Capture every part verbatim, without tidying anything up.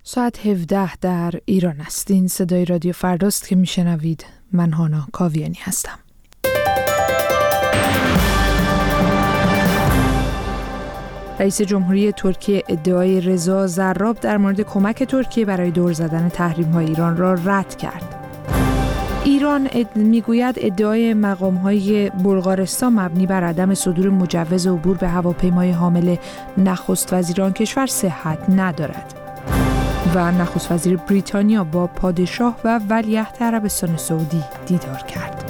ساعت هفده در ایران است. این صدای رادیو فرداست که میشنوید. من هانا کاویانی هستم. رئیس جمهوری ترکیه ادعای رضا زراب در مورد کمک ترکیه برای دور زدن تحریم‌های ایران را رد کرد. ایران اد... میگوید ادعای مقام‌های بلغارستان مبنی بر عدم صدور مجوز عبور به هواپیمای حامل نخست وزیر آن کشور صحت ندارد. و نخست وزیر بریتانیا با پادشاه و ولیعهد عربستان سعودی دیدار کرد.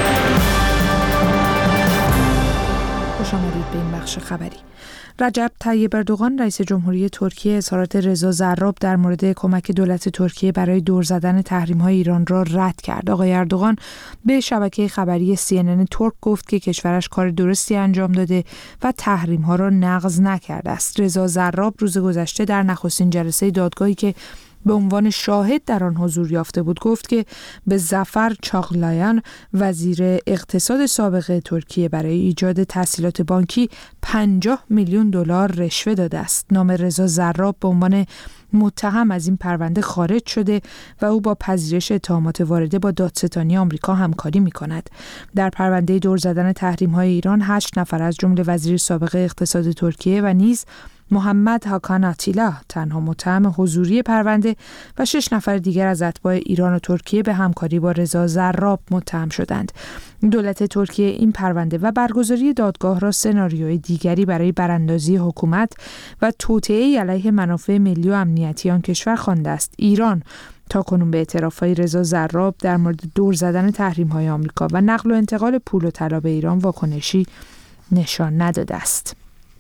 خوش آمدید به این بخش خبری. رجب طیب اردوغان رئیس جمهوری ترکیه اظهارات رضا زراب در مورد کمک دولت ترکیه برای دور زدن تحریم‌های ایران را رد کرد. آقای اردوغان به شبکه خبری سی ان ان ترک گفت که کشورش کار درستی انجام داده و تحریم‌ها را نقض نکرده است. رضا زراب روز گذشته در نخستین جلسه دادگاهی که به عنوان شاهد در آن حضور یافته بود گفت که به ظفر چاغلایان وزیر اقتصاد سابق ترکیه برای ایجاد تسهیلات بانکی پنجاه میلیون دلار رشوه داده است. نام رضا زراب به عنوان متهم از این پرونده خارج شده و او با پذیرش اتهامات وارده با دادستانی آمریکا همکاری می‌کند. در پرونده دور زدن تحریم‌های ایران هشت نفر از جمله وزیر سابق اقتصاد ترکیه و نیز محمد هاکان آتیلا تنها متهم حضوری پرونده و شش نفر دیگر از اتباع ایران و ترکیه به همکاری با رضا زراب متهم شدند. دولت ترکیه این پرونده و برگزاری دادگاه را سناریوی دیگری برای براندازی حکومت و توطئه علیه منافع ملی و امنیتی آن کشور خوانده است. ایران تاکنون به اعتراف‌های رضا زراب در مورد دور زدن تحریم‌های آمریکا و نقل و انتقال پول و طلا به ایران واکنشی نشان نداده است.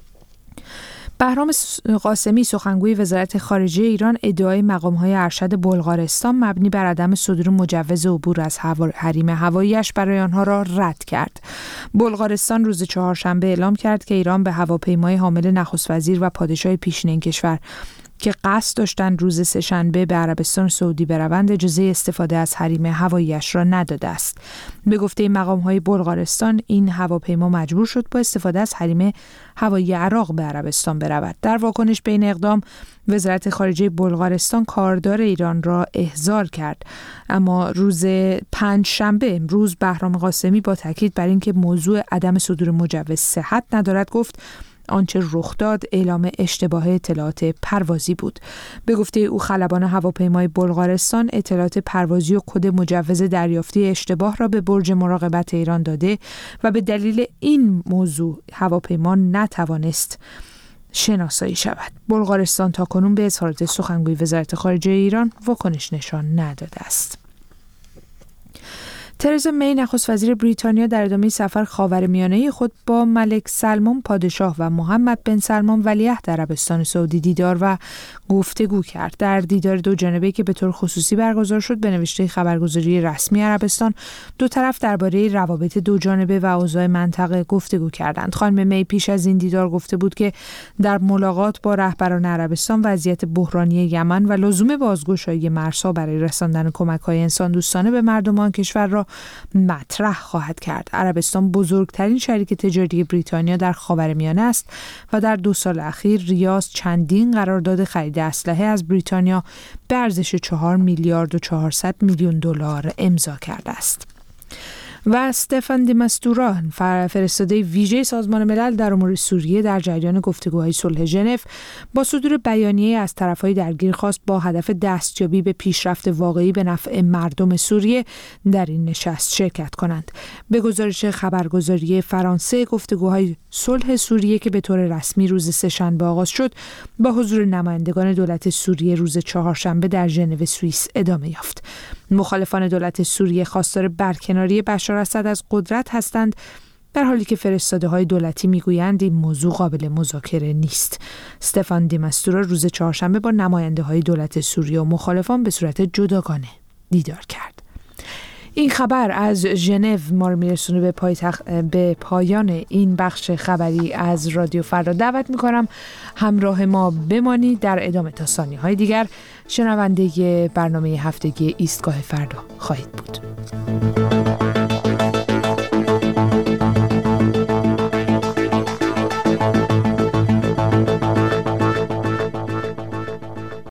بهرام قاسمی سخنگوی وزارت خارجه ایران ادعای مقام‌های ارشد بلغارستان مبنی بر عدم صدور مجوز عبور از حریم هوایی‌اش برای آنها را رد کرد. بلغارستان روز چهارشنبه اعلام کرد که ایران به هواپیمای حامل نخست وزیر و پادشاه پیشین این کشور که قصد داشتند روز سه‌شنبه به عربستان سعودی بروند اجازه استفاده از حریم هوایی‌اش را نداده است. به گفته مقام‌های بلغارستان این هواپیما مجبور شد با استفاده از حریم هوایی عراق به عربستان برود. در واکنش به این اقدام وزارت خارجه بلغارستان کاردار ایران را احضار کرد. اما روز پنج شنبه امروز بهرام قاسمی با تاکید بر اینکه موضوع عدم صدور مجوز صحت ندارد گفت آنچه رخ داد اعلام اشتباه اطلاعات پروازی بود. به گفته او خلبان هواپیمای بلغارستان اطلاعات پروازی و کد مجوز دریافتی اشتباه را به برج مراقبت ایران داده و به دلیل این موضوع هواپیما نتوانست شناسایی شود. بلغارستان تاکنون به اظهارات سخنگوی وزارت خارجه ایران واکنش نشان نداده است. ترزا می نخست وزیر بریتانیا در ادامه سفر خاورمیانه خود با ملک سلمان پادشاه و محمد بن سلمان ولیعهد عربستان سعودی دیدار و گفتگو کرد. در دیدار دو جانبه که به طور خصوصی برگزار شد به نوشته خبرگزاری رسمی عربستان دو طرف درباره روابط دو جانبه و اوضاع منطقه گفتگو کردند. خانم می پیش از این دیدار گفته بود که در ملاقات با رهبران عربستان وضعیت بحرانی یمن و لزوم بازگشایی مرزها برای رساندن کمک‌های انسان دوستانه به مردمان کشور را مطرح خواهد کرد. عربستان بزرگترین شریک تجاری بریتانیا در خاورمیانه است و در دو سال اخیر ریاض چندین قرارداد خرید اسلحه از بریتانیا به ارزش چهار میلیارد و چهارصد میلیون دلار امضا کرده است. و استفان دی مستورا فرستاده ویژه سازمان ملل در امور سوریه در جریان گفتگوهای صلح ژنو با صدور بیانیه از طرفهای درگیر خواست با هدف دستیابی به پیشرفت واقعی به نفع مردم سوریه در این نشست شرکت کنند. به گزارش خبرگزاری فرانسه گفتگوهای صلح سوریه که به طور رسمی روز سه‌شنبه آغاز شد با حضور نمایندگان دولت سوریه روز چهارشنبه در ژنو سوئیس ادامه یافت. مخالفان دولت سوریه خواستار برکناری بشار اسد از قدرت هستند، در حالی که فرستاده‌های دولتی میگویند این موضوع قابل مذاکره نیست. استفان دی مستورا روز چهارشنبه با نماینده‌های دولت سوریه و مخالفان به صورت جداگانه دیدار کرد. این خبر از ژنو ما رو میرسونه به پایتخت به پایان این بخش خبری از رادیو فردا. دعوت میکنم همراه ما بمانید. در ادامه تا ثانیه‌های دیگر شنونده برنامه هفتگی ایستگاه فردا خواهید بود.